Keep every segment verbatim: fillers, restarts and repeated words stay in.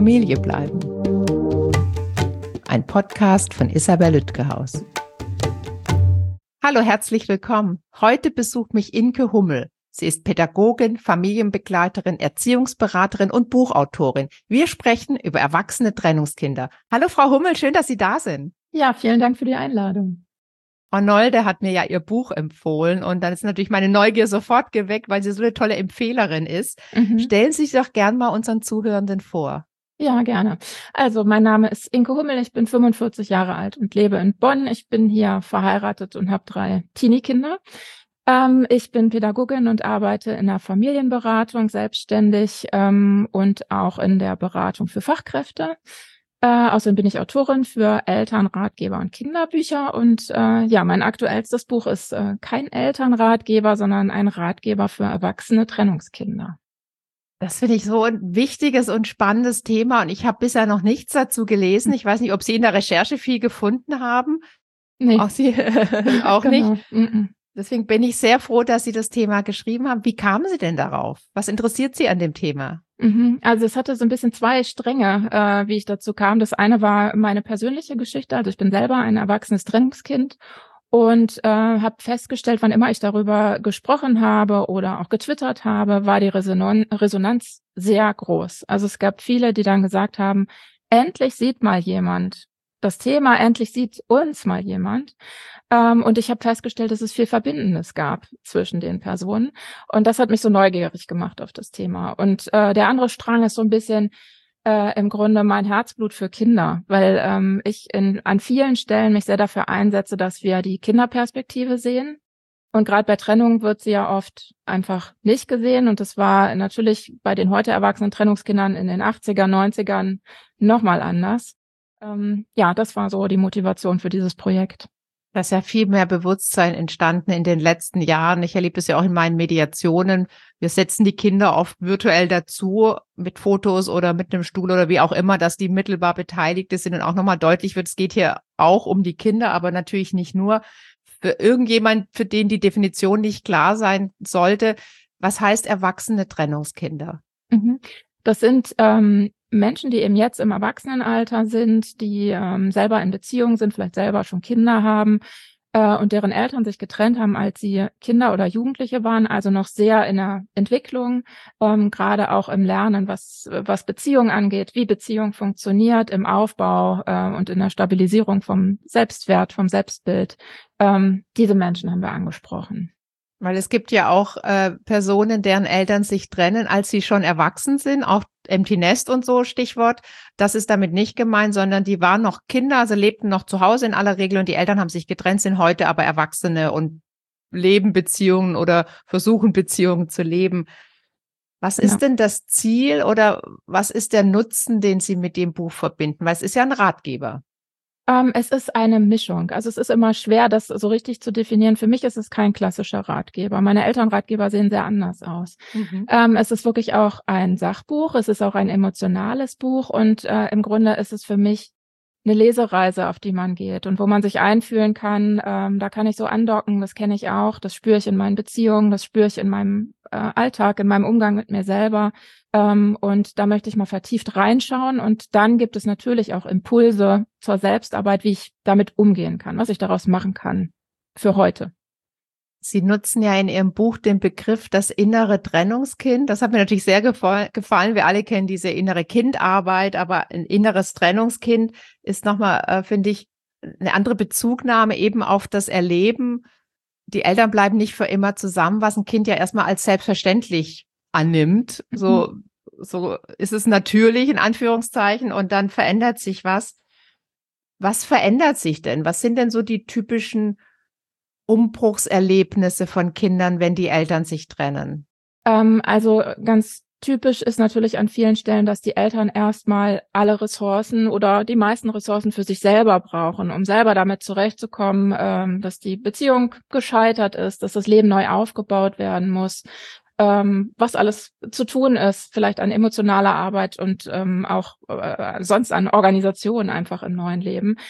Familie bleiben. Ein Podcast von Isabel Lütgehaus. Hallo, herzlich willkommen. Heute besucht mich Inke Hummel. Sie ist Pädagogin, Familienbegleiterin, Erziehungsberaterin und Buchautorin. Wir sprechen über erwachsene Trennungskinder. Hallo Frau Hummel, schön, dass Sie da sind. Ja, vielen Dank für die Einladung. Arnolde hat mir ja ihr Buch empfohlen und dann ist natürlich meine Neugier sofort geweckt, weil sie so eine tolle Empfehlerin ist. Mhm. Stellen Sie sich doch gern mal unseren Zuhörenden vor. Ja, gerne. Also mein Name ist Inke Hummel, ich bin fünfundvierzig Jahre alt und lebe in Bonn. Ich bin hier verheiratet und habe drei Teenie-Kinder. Ähm, ich bin Pädagogin und arbeite in der Familienberatung selbstständig ähm, und auch in der Beratung für Fachkräfte. Äh, außerdem bin ich Autorin für Eltern, Ratgeber und Kinderbücher. Und äh, ja, mein aktuellstes Buch ist äh, kein Elternratgeber, sondern ein Ratgeber für erwachsene Trennungskinder. Das finde ich so ein wichtiges und spannendes Thema. Und ich habe bisher noch nichts dazu gelesen. Ich weiß nicht, ob Sie in der Recherche viel gefunden haben. Nee. Auch Sie auch genau. nicht. Mm-mm. Deswegen bin ich sehr froh, dass Sie das Thema geschrieben haben. Wie kamen Sie denn darauf? Was interessiert Sie an dem Thema? Also es hatte so ein bisschen zwei Stränge, äh, wie ich dazu kam. Das eine war meine persönliche Geschichte. Also ich bin selber ein erwachsenes Trennungskind und äh, habe festgestellt, wann immer ich darüber gesprochen habe oder auch getwittert habe, war die Resonon- Resonanz sehr groß. Also es gab viele, die dann gesagt haben, endlich sieht mal jemand das Thema, endlich sieht uns mal jemand. Ähm, und ich habe festgestellt, dass es viel Verbindendes gab zwischen den Personen. Und das hat mich so neugierig gemacht auf das Thema. Und äh, der andere Strang ist so ein bisschen äh, im Grunde mein Herzblut für Kinder, weil ähm, ich in, an vielen Stellen mich sehr dafür einsetze, dass wir die Kinderperspektive sehen. Und gerade bei Trennung wird sie ja oft einfach nicht gesehen. Und das war natürlich bei den heute erwachsenen Trennungskindern in den achtziger, neunzigern nochmal anders. Ähm, ja, das war so die Motivation für dieses Projekt. Da ist ja viel mehr Bewusstsein entstanden in den letzten Jahren. Ich erlebe das ja auch in meinen Mediationen. Wir setzen die Kinder oft virtuell dazu mit Fotos oder mit einem Stuhl oder wie auch immer, dass die mittelbar beteiligt sind und auch nochmal deutlich wird, es geht hier auch um die Kinder, aber natürlich nicht nur. Für irgendjemand, für den die Definition nicht klar sein sollte, was heißt erwachsene Trennungskinder? Das sind ähm, Menschen, die eben jetzt im Erwachsenenalter sind, die ähm, selber in Beziehungen sind, vielleicht selber schon Kinder haben äh, und deren Eltern sich getrennt haben, als sie Kinder oder Jugendliche waren, also noch sehr in der Entwicklung, ähm, gerade auch im Lernen, was was Beziehung angeht, wie Beziehung funktioniert, im Aufbau äh, und in der Stabilisierung vom Selbstwert, vom Selbstbild. Ähm, diese Menschen haben wir angesprochen. Weil es gibt ja auch äh, Personen, deren Eltern sich trennen, als sie schon erwachsen sind, auch Empty Nest und so, Stichwort. Das ist damit nicht gemeint, sondern die waren noch Kinder, also lebten noch zu Hause in aller Regel und die Eltern haben sich getrennt, sind heute aber Erwachsene und leben Beziehungen oder versuchen Beziehungen zu leben. Was ist ja. denn das Ziel oder was ist der Nutzen, den Sie mit dem Buch verbinden? Weil es ist ja ein Ratgeber. Um, es ist eine Mischung. Also es ist immer schwer, das so richtig zu definieren. Für mich ist es kein klassischer Ratgeber. Meine Elternratgeber sehen sehr anders aus. Mhm. Um, es ist wirklich auch ein Sachbuch. Es ist auch ein emotionales Buch. Und äh, im Grunde ist es für mich eine Lesereise, auf die man geht und wo man sich einfühlen kann. Ähm, da kann ich so andocken, das kenne ich auch. Das spüre ich in meinen Beziehungen, das spüre ich in meinem äh, Alltag, in meinem Umgang mit mir selber. Ähm, und da möchte ich mal vertieft reinschauen. Und dann gibt es natürlich auch Impulse zur Selbstarbeit, wie ich damit umgehen kann, was ich daraus machen kann für heute. Sie nutzen ja in Ihrem Buch den Begriff das innere Trennungskind. Das hat mir natürlich sehr gefallen. Wir alle kennen diese innere Kindarbeit, aber ein inneres Trennungskind ist nochmal, äh, finde ich, eine andere Bezugnahme eben auf das Erleben. Die Eltern bleiben nicht für immer zusammen, was ein Kind ja erstmal als selbstverständlich annimmt. So, so ist es natürlich in Anführungszeichen und dann verändert sich was. Was verändert sich denn? Was sind denn so die typischen Umbruchserlebnisse von Kindern, wenn die Eltern sich trennen? Ähm, also ganz typisch ist natürlich an vielen Stellen, dass die Eltern erstmal alle Ressourcen oder die meisten Ressourcen für sich selber brauchen, um selber damit zurechtzukommen, ähm, dass die Beziehung gescheitert ist, dass das Leben neu aufgebaut werden muss, ähm, was alles zu tun ist, vielleicht an emotionaler Arbeit und ähm, auch äh, sonst an Organisation einfach im neuen Leben.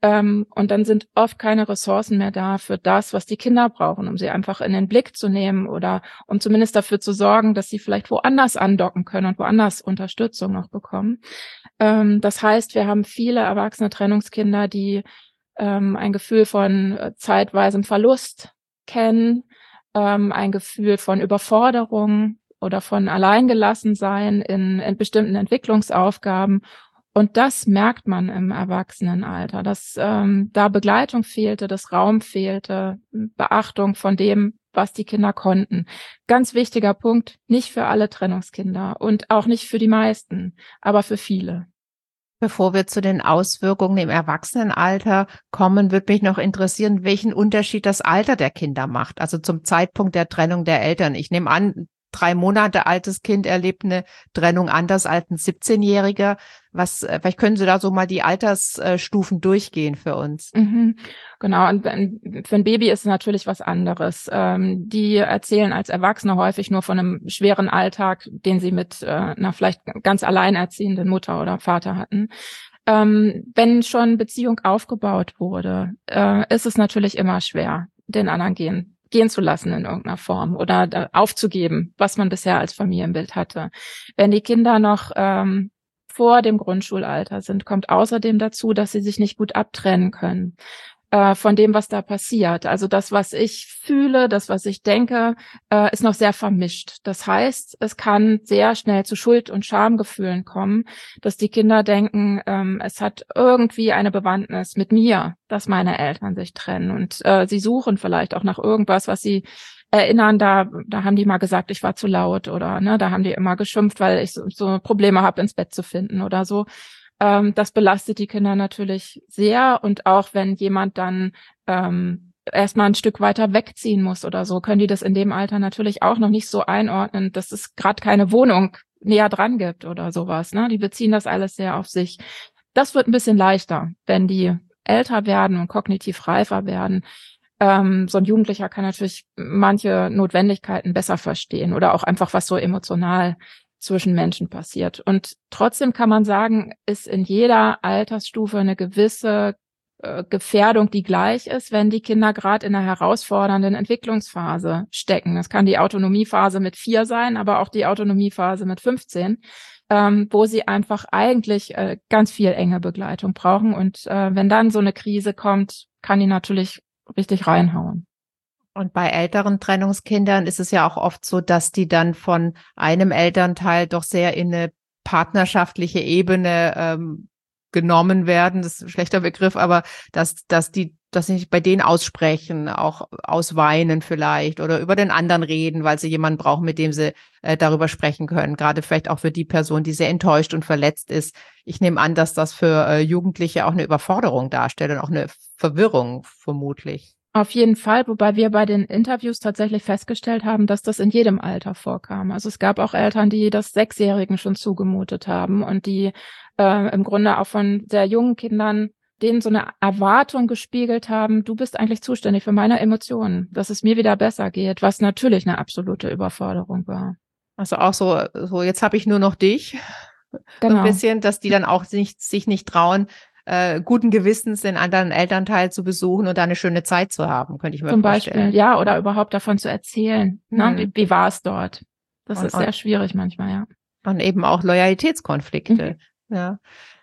Ähm, und dann sind oft keine Ressourcen mehr da für das, was die Kinder brauchen, um sie einfach in den Blick zu nehmen oder um zumindest dafür zu sorgen, dass sie vielleicht woanders andocken können und woanders Unterstützung noch bekommen. Ähm, das heißt, wir haben viele erwachsene Trennungskinder, die ähm, ein Gefühl von äh, zeitweisem Verlust kennen, ähm, ein Gefühl von Überforderung oder von Alleingelassensein in, in bestimmten Entwicklungsaufgaben. Und das merkt man im Erwachsenenalter, dass ähm, da Begleitung fehlte, dass Raum fehlte, Beachtung von dem, was die Kinder konnten. Ganz wichtiger Punkt, nicht für alle Trennungskinder und auch nicht für die meisten, aber für viele. Bevor wir zu den Auswirkungen im Erwachsenenalter kommen, würde mich noch interessieren, welchen Unterschied das Alter der Kinder macht, also zum Zeitpunkt der Trennung der Eltern. Ich nehme an, drei Monate altes Kind erlebt eine Trennung anders als ein siebzehnjähriger. Was, vielleicht können Sie da so mal die Altersstufen durchgehen für uns. Mhm, genau, und für ein Baby ist es natürlich was anderes. Ähm, die erzählen als Erwachsene häufig nur von einem schweren Alltag, den sie mit äh, einer vielleicht ganz alleinerziehenden Mutter oder Vater hatten. Ähm, wenn schon Beziehung aufgebaut wurde, äh, ist es natürlich immer schwer, den anderen gehen gehen zu lassen in irgendeiner Form oder äh, aufzugeben, was man bisher als Familienbild hatte. Wenn die Kinder noch ähm, vor dem Grundschulalter sind, kommt außerdem dazu, dass sie sich nicht gut abtrennen können äh, von dem, was da passiert. Also das, was ich fühle, das, was ich denke, äh, ist noch sehr vermischt. Das heißt, es kann sehr schnell zu Schuld- und Schamgefühlen kommen, dass die Kinder denken, ähm, es hat irgendwie eine Bewandtnis mit mir, dass meine Eltern sich trennen. Und äh, sie suchen vielleicht auch nach irgendwas, was sie erinnern, da da haben die mal gesagt, ich war zu laut oder ne, da haben die immer geschimpft, weil ich so, so Probleme habe, ins Bett zu finden oder so. Ähm, das belastet die Kinder natürlich sehr und auch wenn jemand dann ähm, erstmal ein Stück weiter wegziehen muss oder so, können die das in dem Alter natürlich auch noch nicht so einordnen, dass es gerade keine Wohnung näher dran gibt oder sowas. Ne, die beziehen das alles sehr auf sich. Das wird ein bisschen leichter, wenn die älter werden und kognitiv reifer werden. Ähm, so ein Jugendlicher kann natürlich manche Notwendigkeiten besser verstehen oder auch einfach, was so emotional zwischen Menschen passiert. Und trotzdem kann man sagen, ist in jeder Altersstufe eine gewisse äh, Gefährdung, die gleich ist, wenn die Kinder gerade in einer herausfordernden Entwicklungsphase stecken. Das kann die Autonomiephase mit vier sein, aber auch die Autonomiephase mit fünfzehn, ähm, wo sie einfach eigentlich äh, ganz viel enge Begleitung brauchen. Und äh, wenn dann so eine Krise kommt, kann die natürlich richtig reinhauen. Und bei älteren Trennungskindern ist es ja auch oft so, dass die dann von einem Elternteil doch sehr in eine partnerschaftliche Ebene ähm, genommen werden. Das ist ein schlechter Begriff, aber dass, dass die, dass sie nicht bei denen aussprechen, auch ausweinen vielleicht oder über den anderen reden, weil sie jemanden brauchen, mit dem sie äh, darüber sprechen können. Gerade vielleicht auch für die Person, die sehr enttäuscht und verletzt ist. Ich nehme an, dass das für äh, Jugendliche auch eine Überforderung darstellt und auch eine Verwirrung vermutlich. Auf jeden Fall, wobei wir bei den Interviews tatsächlich festgestellt haben, dass das in jedem Alter vorkam. Also es gab auch Eltern, die das Sechsjährigen schon zugemutet haben und die äh, im Grunde auch von sehr jungen Kindern denen so eine Erwartung gespiegelt haben, du bist eigentlich zuständig für meine Emotionen, dass es mir wieder besser geht, was natürlich eine absolute Überforderung war. Also auch so, so jetzt habe ich nur noch dich. Genau. So ein bisschen, dass die dann auch nicht, sich nicht trauen, äh, guten Gewissens den anderen Elternteil zu besuchen und da eine schöne Zeit zu haben, könnte ich mir Zum vorstellen. Beispiel, ja, oder überhaupt davon zu erzählen. Hm. Ne? Wie, wie war es dort? Das und, ist sehr schwierig manchmal, ja. Und eben auch Loyalitätskonflikte. Mhm. Ja.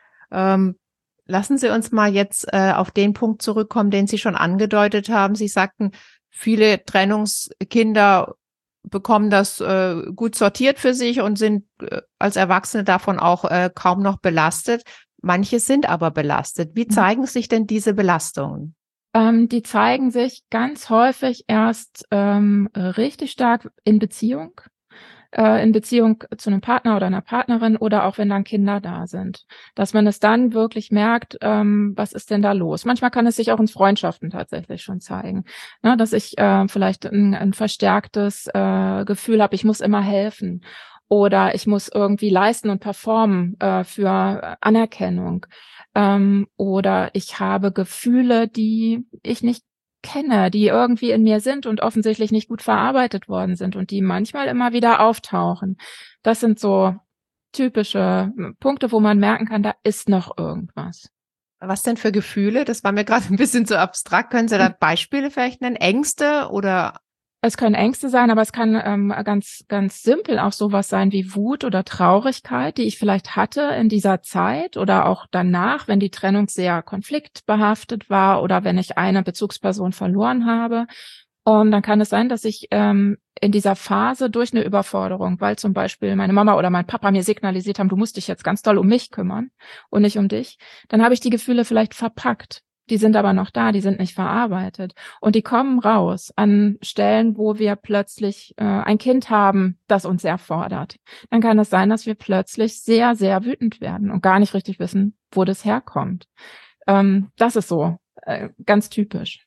Ähm, lassen Sie uns mal jetzt äh, auf den Punkt zurückkommen, den Sie schon angedeutet haben. Sie sagten, viele Trennungskinder bekommen das äh, gut sortiert für sich und sind äh, als Erwachsene davon auch äh, kaum noch belastet. Manche sind aber belastet. Wie zeigen sich denn diese Belastungen? Ähm, die zeigen sich ganz häufig erst ähm, richtig stark in Beziehung, äh, in Beziehung zu einem Partner oder einer Partnerin oder auch wenn dann Kinder da sind. Dass man es dann wirklich merkt, ähm, was ist denn da los? Manchmal kann es sich auch in Freundschaften tatsächlich schon zeigen, ne, dass ich äh, vielleicht ein, ein verstärktes äh, Gefühl habe, ich muss immer helfen. Oder ich muss irgendwie leisten und performen äh, für Anerkennung. Ähm, oder ich habe Gefühle, die ich nicht kenne, die irgendwie in mir sind und offensichtlich nicht gut verarbeitet worden sind und die manchmal immer wieder auftauchen. Das sind so typische Punkte, wo man merken kann, da ist noch irgendwas. Was denn für Gefühle? Das war mir gerade ein bisschen zu abstrakt. Können Sie da Beispiele vielleicht nennen? Ängste oder? Es können Ängste sein, aber es kann ähm, ganz, ganz simpel auch sowas sein wie Wut oder Traurigkeit, die ich vielleicht hatte in dieser Zeit oder auch danach, wenn die Trennung sehr konfliktbehaftet war oder wenn ich eine Bezugsperson verloren habe. Und dann kann es sein, dass ich ähm, in dieser Phase durch eine Überforderung, weil zum Beispiel meine Mama oder mein Papa mir signalisiert haben, du musst dich jetzt ganz doll um mich kümmern und nicht um dich, dann habe ich die Gefühle vielleicht verpackt. Die sind aber noch da, die sind nicht verarbeitet. Und die kommen raus an Stellen, wo wir plötzlich äh, ein Kind haben, das uns sehr fordert. Dann kann es sein, dass wir plötzlich sehr, sehr wütend werden und gar nicht richtig wissen, wo das herkommt. Ähm, das ist so äh, ganz typisch.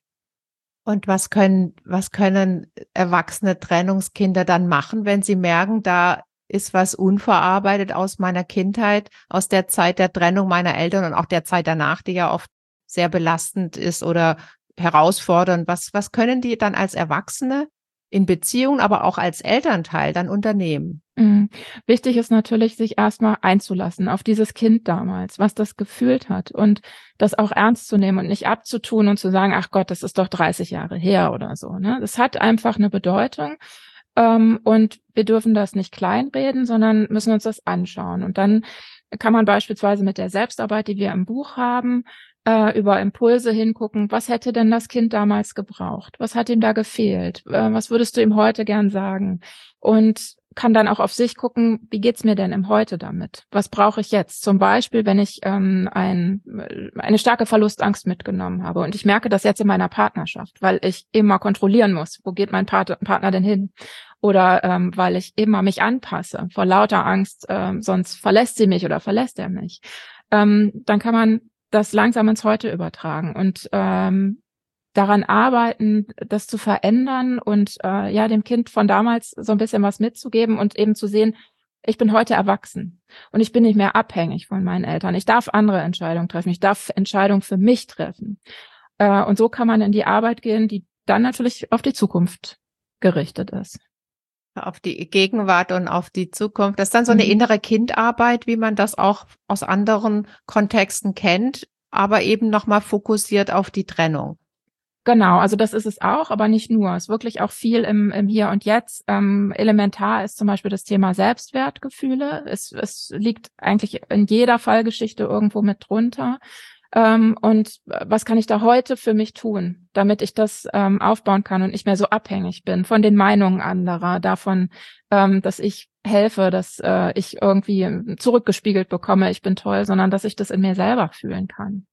Und was können, was können erwachsene Trennungskinder dann machen, wenn sie merken, da ist was unverarbeitet aus meiner Kindheit, aus der Zeit der Trennung meiner Eltern und auch der Zeit danach, die ja oft sehr belastend ist oder herausfordernd. Was, was können die dann als Erwachsene in Beziehungen, aber auch als Elternteil dann unternehmen? Mhm. Wichtig ist natürlich, sich erstmal einzulassen auf dieses Kind damals, was das gefühlt hat und das auch ernst zu nehmen und nicht abzutun und zu sagen, ach Gott, das ist doch dreißig Jahre her oder so. Ne? Das hat einfach eine Bedeutung. Ähm, und wir dürfen das nicht kleinreden, sondern müssen uns das anschauen. Und dann kann man beispielsweise mit der Selbstarbeit, die wir im Buch haben, äh, über Impulse hingucken, was hätte denn das Kind damals gebraucht? Was hat ihm da gefehlt? Äh, was würdest du ihm heute gern sagen? Und kann dann auch auf sich gucken, wie geht's mir denn im Heute damit? Was brauche ich jetzt? Zum Beispiel, wenn ich ähm, ein, eine starke Verlustangst mitgenommen habe und ich merke das jetzt in meiner Partnerschaft, weil ich immer kontrollieren muss, wo geht mein Part- Partner denn hin? Oder ähm, weil ich immer mich anpasse vor lauter Angst, ähm, sonst verlässt sie mich oder verlässt er mich. Ähm, dann kann man das langsam ins Heute übertragen und ähm, daran arbeiten, das zu verändern und äh, ja dem Kind von damals so ein bisschen was mitzugeben und eben zu sehen, ich bin heute erwachsen und ich bin nicht mehr abhängig von meinen Eltern. Ich darf andere Entscheidungen treffen. Ich darf Entscheidungen für mich treffen. Äh, und so kann man in die Arbeit gehen, die dann natürlich auf die Zukunft gerichtet ist. Auf die Gegenwart und auf die Zukunft. Das ist dann so eine Mhm. innere Kindarbeit, wie man das auch aus anderen Kontexten kennt, aber eben nochmal fokussiert auf die Trennung. Genau, also das ist es auch, aber nicht nur. Es ist wirklich auch viel im, im Hier und Jetzt. Ähm, elementar ist zum Beispiel das Thema Selbstwertgefühle. Es, es liegt eigentlich in jeder Fallgeschichte irgendwo mit drunter. Ähm, und was kann ich da heute für mich tun, damit ich das ähm, aufbauen kann und nicht mehr so abhängig bin von den Meinungen anderer, davon, ähm, dass ich helfe, dass äh, ich irgendwie zurückgespiegelt bekomme, ich bin toll, sondern dass ich das in mir selber fühlen kann.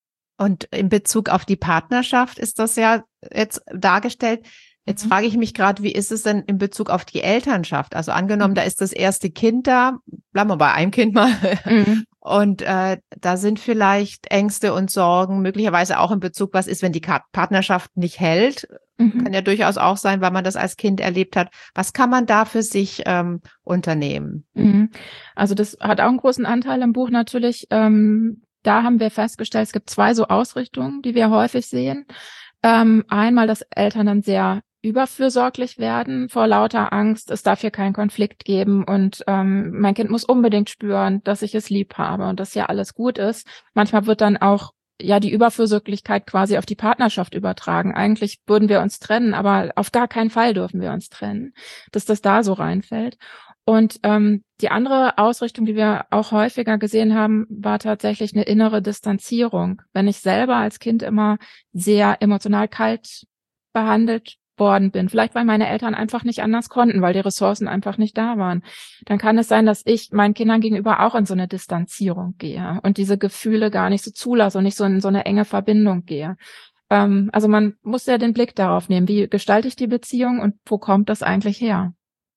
Und in Bezug auf die Partnerschaft ist das ja jetzt dargestellt. Jetzt Mhm. frage ich mich gerade, wie ist es denn in Bezug auf die Elternschaft? Also angenommen, da ist das erste Kind da, bleiben wir bei einem Kind mal. Mhm. Und äh, da sind vielleicht Ängste und Sorgen, möglicherweise auch in Bezug, was ist, wenn die Partnerschaft nicht hält? Mhm. Kann ja durchaus auch sein, weil man das als Kind erlebt hat. Was kann man da für sich ähm, unternehmen? Mhm. Also das hat auch einen großen Anteil im Buch natürlich. Ähm, da haben wir festgestellt, es gibt zwei so Ausrichtungen, die wir häufig sehen. Ähm, einmal, dass Eltern dann sehr überfürsorglich werden vor lauter Angst, es darf hier keinen Konflikt geben und ähm, mein Kind muss unbedingt spüren, dass ich es lieb habe und dass ja alles gut ist. Manchmal wird dann auch ja die Überfürsorglichkeit quasi auf die Partnerschaft übertragen. Eigentlich würden wir uns trennen, aber auf gar keinen Fall dürfen wir uns trennen, dass das da so reinfällt. Und ähm, die andere Ausrichtung, die wir auch häufiger gesehen haben, war tatsächlich eine innere Distanzierung. Wenn ich selber als Kind immer sehr emotional kalt behandelt worden bin, vielleicht weil meine Eltern einfach nicht anders konnten, weil die Ressourcen einfach nicht da waren, dann kann es sein, dass ich meinen Kindern gegenüber auch in so eine Distanzierung gehe und diese Gefühle gar nicht so zulasse und nicht so in so eine enge Verbindung gehe. Ähm, also man muss ja den Blick darauf nehmen, wie gestalte ich die Beziehung und wo kommt das eigentlich her?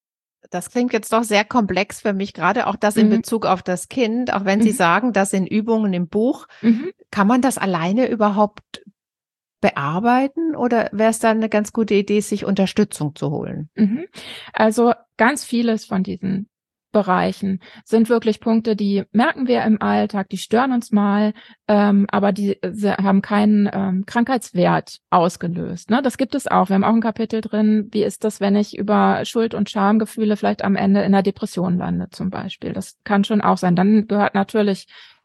Das klingt jetzt doch sehr komplex für mich, gerade auch das in Mhm. Bezug auf das Kind. Auch wenn Sie Mhm. sagen, das sind Übungen im Buch. Mhm. Kann man das alleine überhaupt bearbeiten oder wäre es dann eine ganz gute Idee, sich Unterstützung zu holen? Mhm. Also ganz vieles von diesen Bereichen sind wirklich Punkte, die merken wir im Alltag, die stören uns mal, ähm, aber die sie haben keinen ähm, Krankheitswert ausgelöst. Ne? Das gibt es auch. Wir haben auch ein Kapitel drin, wie ist das, wenn ich über Schuld- und Schamgefühle vielleicht am Ende in einer Depression lande zum Beispiel. Das kann schon auch sein. Dann gehört natürlich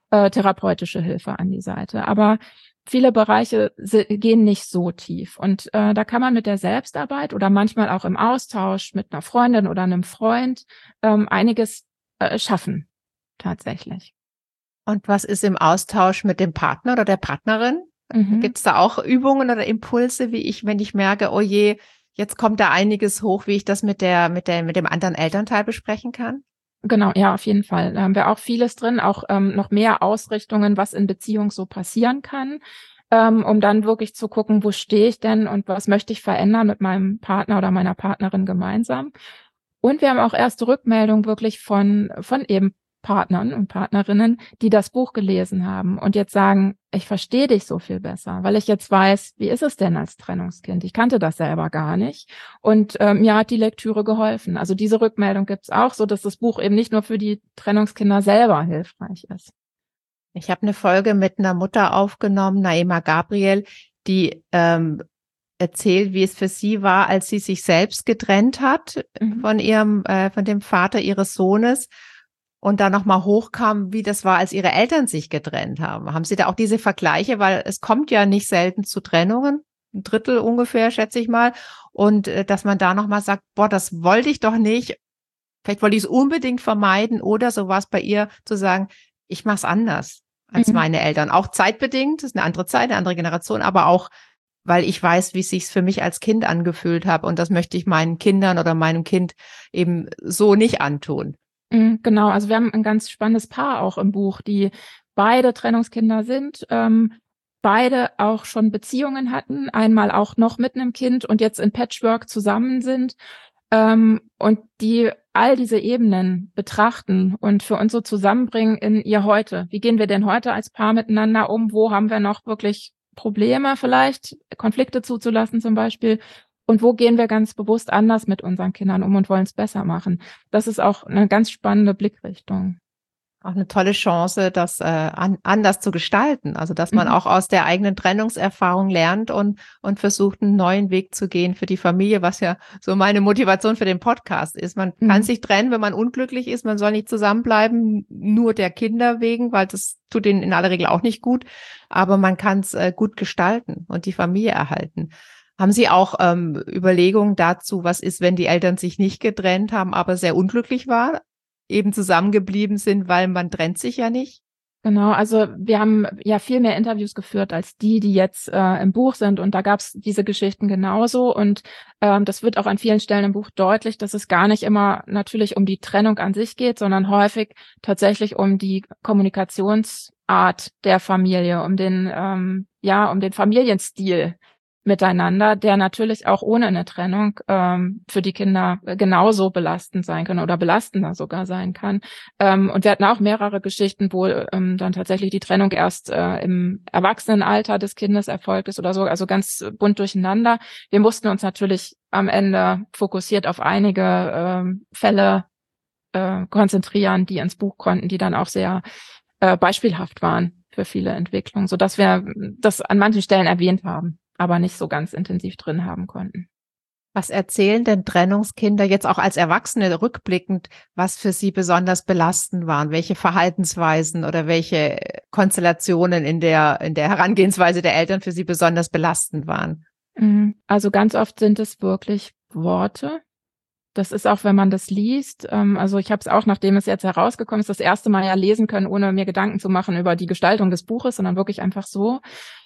äh, therapeutische Hilfe an die Seite. Aber viele Bereiche gehen nicht so tief. Und äh, da kann man mit der Selbstarbeit oder manchmal auch im Austausch mit einer Freundin oder einem Freund ähm, einiges äh, schaffen, tatsächlich. Und was ist im Austausch mit dem Partner oder der Partnerin? Mhm. Gibt es da auch Übungen oder Impulse, wie ich, wenn ich merke, oh je, jetzt kommt da einiges hoch, wie ich das mit der, mit der, mit dem anderen Elternteil besprechen kann? Genau, ja, auf jeden Fall. Da haben wir auch vieles drin, auch ähm, noch mehr Ausrichtungen, was in Beziehung so passieren kann, ähm, um dann wirklich zu gucken, wo stehe ich denn und was möchte ich verändern mit meinem Partner oder meiner Partnerin gemeinsam. Und wir haben auch erste Rückmeldungen wirklich von, von eben Partnern und Partnerinnen, die das Buch gelesen haben und jetzt sagen, ich verstehe dich so viel besser, weil ich jetzt weiß, wie ist es denn als Trennungskind? Ich kannte das selber gar nicht und äh, mir hat die Lektüre geholfen. Also diese Rückmeldung gibt es auch, so dass das Buch eben nicht nur für die Trennungskinder selber hilfreich ist. Ich habe eine Folge mit einer Mutter aufgenommen, Naima Gabriel, die ähm, erzählt, wie es für sie war, als sie sich selbst getrennt hat mhm. von ihrem, äh, von dem Vater ihres Sohnes. Und dann nochmal hochkam, wie das war, als ihre Eltern sich getrennt haben. Haben Sie da auch diese Vergleiche? Weil es kommt ja nicht selten zu Trennungen, ein Drittel ungefähr, schätze ich mal. Und äh, dass man da nochmal sagt, boah, das wollte ich doch nicht. Vielleicht wollte ich es unbedingt vermeiden. Oder so war es bei ihr, zu sagen, ich mache es anders als mhm. meine Eltern. Auch zeitbedingt, das ist eine andere Zeit, eine andere Generation, aber auch, weil ich weiß, wie es sich für mich als Kind angefühlt habe. Und das möchte ich meinen Kindern oder meinem Kind eben so nicht antun. Genau, also wir haben ein ganz spannendes Paar auch im Buch, die beide Trennungskinder sind, ähm, beide auch schon Beziehungen hatten, einmal auch noch mit einem Kind und jetzt in Patchwork zusammen sind ähm, und die all diese Ebenen betrachten und für uns so zusammenbringen in ihr Heute. Wie gehen wir denn heute als Paar miteinander um? Wo haben wir noch wirklich Probleme vielleicht, Konflikte zuzulassen zum Beispiel? Und wo gehen wir ganz bewusst anders mit unseren Kindern um und wollen es besser machen? Das ist auch eine ganz spannende Blickrichtung. Auch eine tolle Chance, das äh, an, anders zu gestalten. Also, dass man mhm. auch aus der eigenen Trennungserfahrung lernt und, und versucht, einen neuen Weg zu gehen für die Familie, was ja so meine Motivation für den Podcast ist. Man mhm. kann sich trennen, wenn man unglücklich ist. Man soll nicht zusammenbleiben, nur der Kinder wegen, weil das tut ihnen in aller Regel auch nicht gut. Aber man kann es äh, gut gestalten und die Familie erhalten. Haben Sie auch ähm, Überlegungen dazu, was ist, wenn die Eltern sich nicht getrennt haben, aber sehr unglücklich waren, eben zusammengeblieben sind, weil man trennt sich ja nicht? Genau, also wir haben ja viel mehr Interviews geführt als die, die jetzt äh, im Buch sind und da gab es diese Geschichten genauso und ähm, das wird auch an vielen Stellen im Buch deutlich, dass es gar nicht immer natürlich um die Trennung an sich geht, sondern häufig tatsächlich um die Kommunikationsart der Familie, um den ähm, ja um den Familienstil miteinander, der natürlich auch ohne eine Trennung ähm, für die Kinder genauso belastend sein kann oder belastender sogar sein kann. Ähm, und wir hatten auch mehrere Geschichten, wo ähm, dann tatsächlich die Trennung erst äh, im Erwachsenenalter des Kindes erfolgt ist oder so, also ganz bunt durcheinander. Wir mussten uns natürlich am Ende fokussiert auf einige ähm, Fälle äh, konzentrieren, die ins Buch konnten, die dann auch sehr äh, beispielhaft waren für viele Entwicklungen, sodass wir das an manchen Stellen erwähnt haben, aber nicht so ganz intensiv drin haben konnten. Was erzählen denn Trennungskinder jetzt auch als Erwachsene rückblickend, was für sie besonders belastend waren? Welche Verhaltensweisen oder welche Konstellationen in der, in der Herangehensweise der Eltern für sie besonders belastend waren? Also ganz oft sind es wirklich Worte. Das ist auch, wenn man das liest, also ich habe es auch, nachdem es jetzt herausgekommen ist, das erste Mal ja lesen können, ohne mir Gedanken zu machen über die Gestaltung des Buches, sondern wirklich einfach so.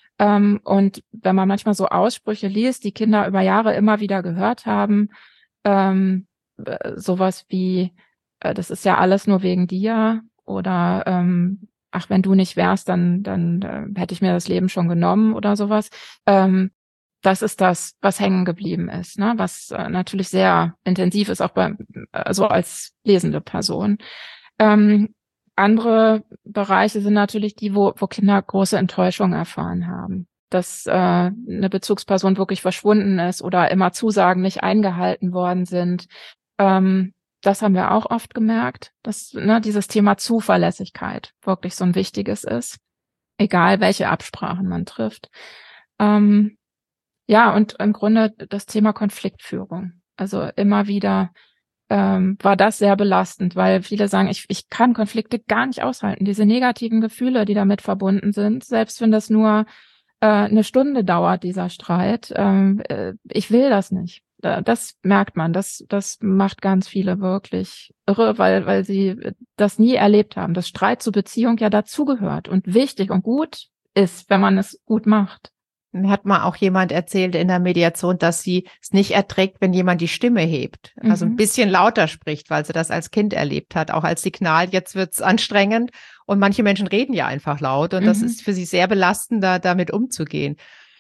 Und wenn man manchmal so Aussprüche liest, die Kinder über Jahre immer wieder gehört haben, ähm, sowas wie, äh, das ist ja alles nur wegen dir oder ähm, ach, wenn du nicht wärst, dann dann äh, hätte ich mir das Leben schon genommen oder sowas. Ähm, das ist das, was hängen geblieben ist, ne? Was äh, natürlich sehr intensiv ist, auch bei äh, so als lesende Person. Ähm, Andere Bereiche sind natürlich die, wo, wo Kinder große Enttäuschung erfahren haben, dass äh, eine Bezugsperson wirklich verschwunden ist oder immer Zusagen nicht eingehalten worden sind. Ähm, das haben wir auch oft gemerkt, dass ne, dieses Thema Zuverlässigkeit wirklich so ein wichtiges ist, egal welche Absprachen man trifft. Ähm, ja, und im Grunde das Thema Konfliktführung. Also immer wieder ähm, war das sehr belastend, weil viele sagen, ich, ich kann Konflikte gar nicht aushalten. Diese negativen Gefühle, die damit verbunden sind, selbst wenn das nur äh, eine Stunde dauert, dieser Streit, ähm, äh, ich will das nicht. Das merkt man, das, das macht ganz viele wirklich irre, weil, weil sie das nie erlebt haben, dass Streit zur Beziehung ja dazugehört und wichtig und gut ist, wenn man es gut macht. Mir hat mal auch jemand erzählt in der Mediation, dass sie es nicht erträgt, wenn jemand die Stimme hebt, also ein Mhm. bisschen lauter spricht, weil sie das als Kind erlebt hat, auch als Signal, jetzt wird's anstrengend. Und manche Menschen reden ja einfach laut und das Mhm. ist für sie sehr belastend, da damit umzugehen.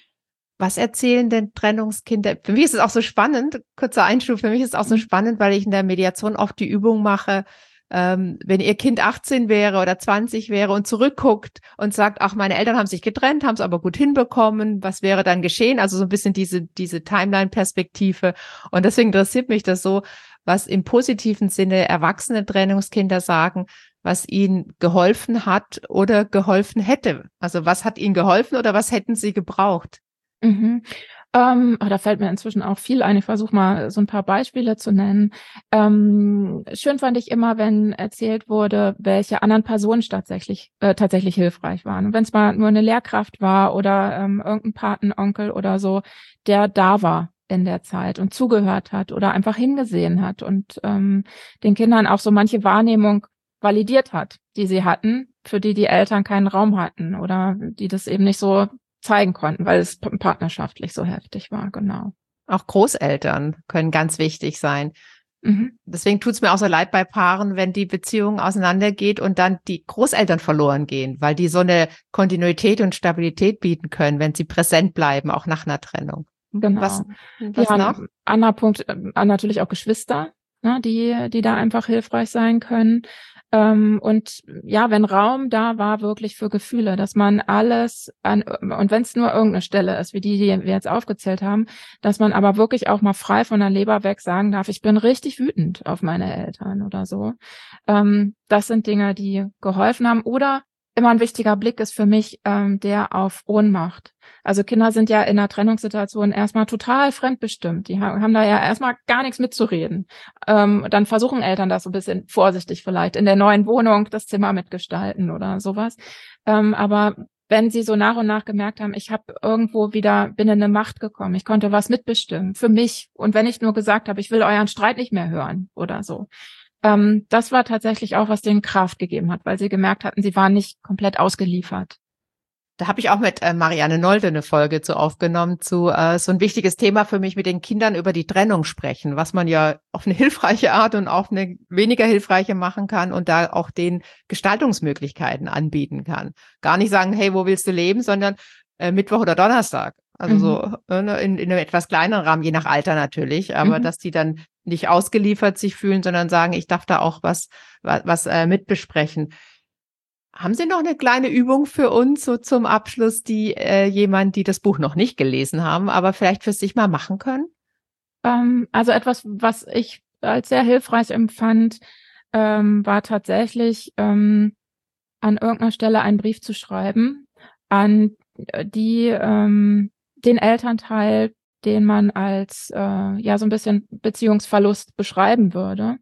Was erzählen denn Trennungskinder? Für mich ist es auch so spannend, kurzer Einschub, für mich ist es auch so Mhm. spannend, weil ich in der Mediation oft die Übung mache, ähm, wenn ihr Kind achtzehn wäre oder zwanzig wäre und zurückguckt und sagt, ach, meine Eltern haben sich getrennt, haben es aber gut hinbekommen, was wäre dann geschehen? Also so ein bisschen diese, diese Timeline-Perspektive. Und deswegen interessiert mich das so, was im positiven Sinne erwachsene Trennungskinder sagen, was ihnen geholfen hat oder geholfen hätte. Also was hat ihnen geholfen oder was hätten sie gebraucht? Mhm. Ähm, oh, da fällt mir inzwischen auch viel ein. Ich versuche mal so ein paar Beispiele zu nennen. Ähm, schön fand ich immer, wenn erzählt wurde, welche anderen Personen tatsächlich äh, tatsächlich hilfreich waren. Und wenn es mal nur eine Lehrkraft war oder ähm, irgendein Patenonkel oder so, der da war in der Zeit und zugehört hat oder einfach hingesehen hat und ähm, den Kindern auch so manche Wahrnehmung validiert hat, die sie hatten, für die die Eltern keinen Raum hatten oder die das eben nicht so zeigen konnten, weil es partnerschaftlich so heftig war, genau. Auch Großeltern können ganz wichtig sein. Mhm. Deswegen tut es mir auch so leid bei Paaren, wenn die Beziehung auseinandergeht und dann die Großeltern verloren gehen, weil die so eine Kontinuität und Stabilität bieten können, wenn sie präsent bleiben, auch nach einer Trennung. Was, Genau. was Ja, noch? ein anderer Punkt, äh, natürlich auch Geschwister, ne, die, die da einfach hilfreich sein können. Ähm, und ja, wenn Raum da war, wirklich für Gefühle, dass man alles an, und wenn es nur irgendeine Stelle ist, wie die, die wir jetzt aufgezählt haben, dass man aber wirklich auch mal frei von der Leber weg sagen darf, ich bin richtig wütend auf meine Eltern oder so. Ähm, das sind Dinge, die geholfen haben. Oder immer ein wichtiger Blick ist für mich ähm, der auf Ohnmacht. Also Kinder sind ja in einer Trennungssituation erstmal total fremdbestimmt. Die haben da ja erstmal gar nichts mitzureden. Ähm, dann versuchen Eltern das so ein bisschen vorsichtig vielleicht in der neuen Wohnung das Zimmer mitgestalten oder sowas. Ähm, aber wenn sie so nach und nach gemerkt haben, ich habe irgendwo wieder, bin in eine Macht gekommen, ich konnte was mitbestimmen für mich. Und wenn ich nur gesagt habe, ich will euren Streit nicht mehr hören oder so. Ähm, das war tatsächlich auch, was denen Kraft gegeben hat, weil sie gemerkt hatten, sie waren nicht komplett ausgeliefert. Da habe ich auch mit äh, Marianne Nolde eine Folge zu aufgenommen, zu äh, so ein wichtiges Thema für mich, mit den Kindern über die Trennung sprechen, was man ja auf eine hilfreiche Art und auf eine weniger hilfreiche machen kann und da auch den Gestaltungsmöglichkeiten anbieten kann. Gar nicht sagen, hey, wo willst du leben, sondern äh, Mittwoch oder Donnerstag. Also Mhm. so äh, in, in einem etwas kleineren Rahmen, je nach Alter natürlich, aber Mhm. dass die dann nicht ausgeliefert sich fühlen, sondern sagen, ich darf da auch was, was, was äh, mitbesprechen. Haben Sie noch eine kleine Übung für uns so zum Abschluss, die äh, jemand, die das Buch noch nicht gelesen haben, aber vielleicht für sich mal machen können? Ähm, also etwas, was ich als sehr hilfreich empfand, ähm, war tatsächlich ähm, an irgendeiner Stelle einen Brief zu schreiben an äh, die ähm, den Elternteil, den man als äh, ja so ein bisschen Beziehungsverlust beschreiben würde,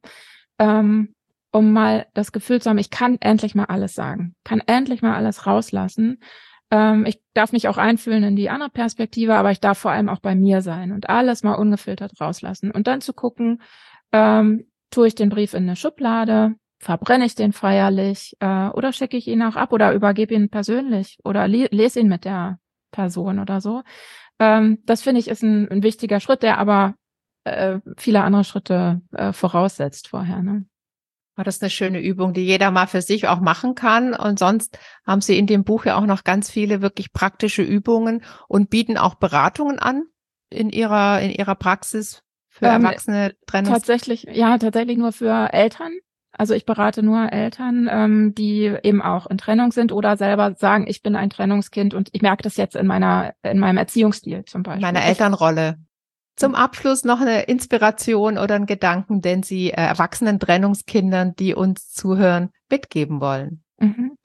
ähm, um mal das Gefühl zu haben, ich kann endlich mal alles sagen, kann endlich mal alles rauslassen. Ähm, ich darf mich auch einfühlen in die andere Perspektive, aber ich darf vor allem auch bei mir sein und alles mal ungefiltert rauslassen. Und dann zu gucken, ähm, tue ich den Brief in eine Schublade, verbrenne ich den feierlich äh, oder schicke ich ihn auch ab oder übergebe ihn persönlich oder le- lese ihn mit der Person oder so. Ähm, das finde ich ist ein, ein wichtiger Schritt, der aber äh, viele andere Schritte äh, voraussetzt vorher. Ne? War das eine schöne Übung, die jeder mal für sich auch machen kann. Und sonst haben Sie in dem Buch ja auch noch ganz viele wirklich praktische Übungen und bieten auch Beratungen an in Ihrer, in Ihrer Praxis für Ähm, erwachsene Trennungs... tatsächlich, ja, tatsächlich nur für Eltern. Also ich berate nur Eltern, ähm, die eben auch in Trennung sind oder selber sagen, ich bin ein Trennungskind und ich merke das jetzt in meiner, in meinem Erziehungsstil zum Beispiel. meiner Das, Elternrolle. Zum Abschluss noch eine Inspiration oder einen Gedanken, den Sie äh, erwachsenen Trennungskindern, die uns zuhören, mitgeben wollen. mhm.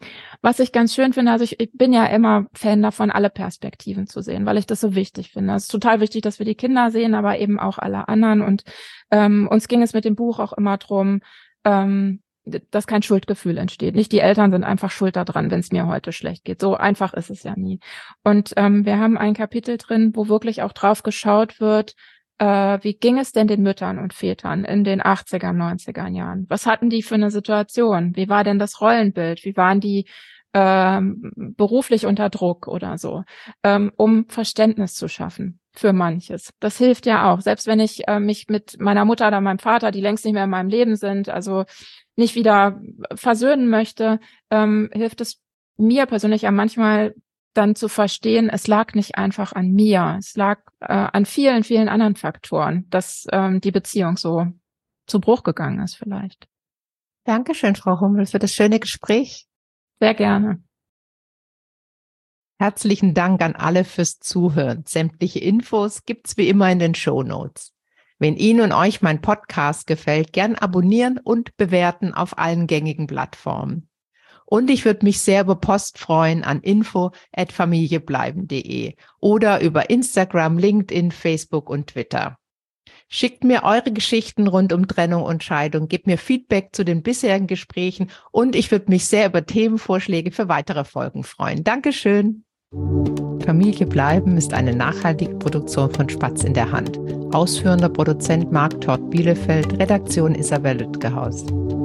Was ich ganz schön finde, also ich, ich bin ja immer Fan davon, alle Perspektiven zu sehen, weil ich das so wichtig finde. Es ist total wichtig, dass wir die Kinder sehen, aber eben auch alle anderen. Und ähm, uns ging es mit dem Buch auch immer drum, ähm, dass kein Schuldgefühl entsteht. Nicht die Eltern sind einfach schuld daran, wenn es mir heute schlecht geht. So einfach ist es ja nie. Und ähm, wir haben ein Kapitel drin, wo wirklich auch drauf geschaut wird, äh, wie ging es denn den Müttern und Vätern in den achtziger, neunziger Jahren? Was hatten die für eine Situation? Wie war denn das Rollenbild? Wie waren die ähm, beruflich unter Druck oder so? Ähm, um Verständnis zu schaffen für manches. Das hilft ja auch. Selbst wenn ich äh, mich mit meiner Mutter oder meinem Vater, die längst nicht mehr in meinem Leben sind, also nicht wieder versöhnen möchte, ähm, hilft es mir persönlich ja manchmal dann zu verstehen, es lag nicht einfach an mir, es lag äh, an vielen, vielen anderen Faktoren, dass ähm, die Beziehung so zu Bruch gegangen ist vielleicht. Dankeschön, Frau Hummel, für das schöne Gespräch. Sehr gerne. Herzlichen Dank an alle fürs Zuhören. Sämtliche Infos gibt's wie immer in den Shownotes. Wenn Ihnen und euch mein Podcast gefällt, gern abonnieren und bewerten auf allen gängigen Plattformen. Und ich würde mich sehr über Post freuen an info at familiebleiben punkt de oder über Instagram, LinkedIn, Facebook und Twitter. Schickt mir eure Geschichten rund um Trennung und Scheidung, gebt mir Feedback zu den bisherigen Gesprächen und ich würde mich sehr über Themenvorschläge für weitere Folgen freuen. Dankeschön. Familie bleiben ist eine nachhaltige Produktion von Spatz in der Hand. Ausführender Produzent Marc Todt Bielefeld, Redaktion Isabel Lütgehaus.